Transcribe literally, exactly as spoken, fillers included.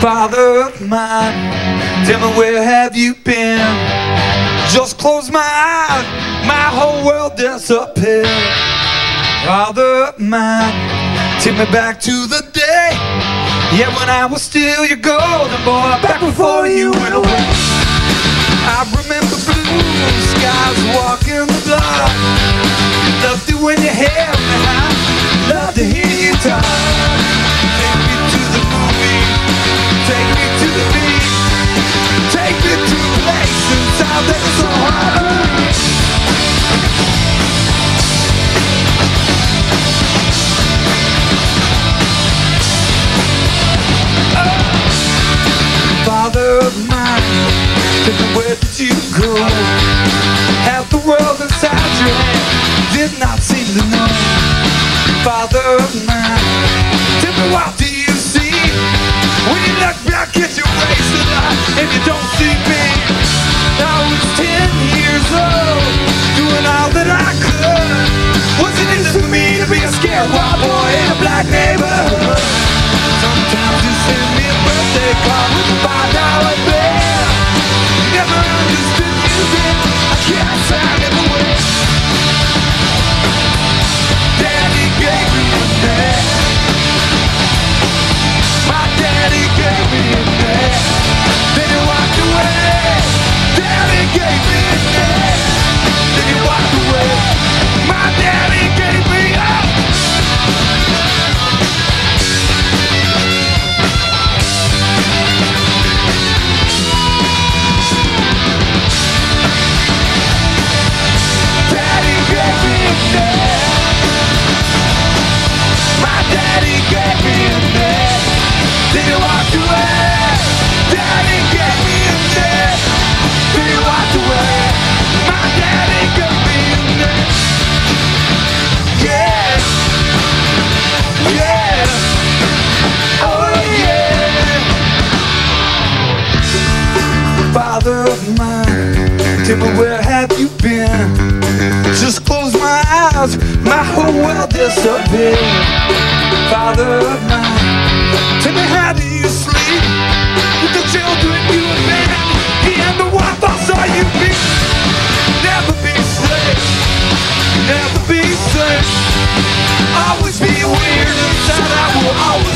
Father of mine, tell me where have you been? Just close my eyes, my whole world disappeared. Father of mine, take me back to the day, yeah, when I was still your golden boy, back before you went away. I remember blue skies walking the block. Loved it when you held me high, loved to hear you talk. Take me to the movie, take me to the beach, take me to places out there so hard to reach. Oh. Father of mine, where did you go? Half the world inside your head did not seem to know. Father of mine, tell me what do you see? When you look back at your wasted life and you don't see me. I was ten years old, doing all that I could. What's it easy for me to be a scared wild boy in a black neighborhood? Sometimes you send me a birthday card with a five dollar bill. Never understood music, I can't sign it away. Daddy gave me a name. My daddy gave me a name. Then he walked away. Daddy gave me a name. Then he walked away. My daddy gave me a My daddy gave me a name. Then he walked away. Daddy gave me a name. Then he walked away. My daddy gave me a name. Yeah. Yeah. Oh yeah. Father of mine, tell me where have you been? Just close my eyes, my whole world disappeared. Father of mine, tell me how do you sleep with the children you abandoned and the wife I saw you beat? Never be slave, never be safe. Always be weird inside, I will always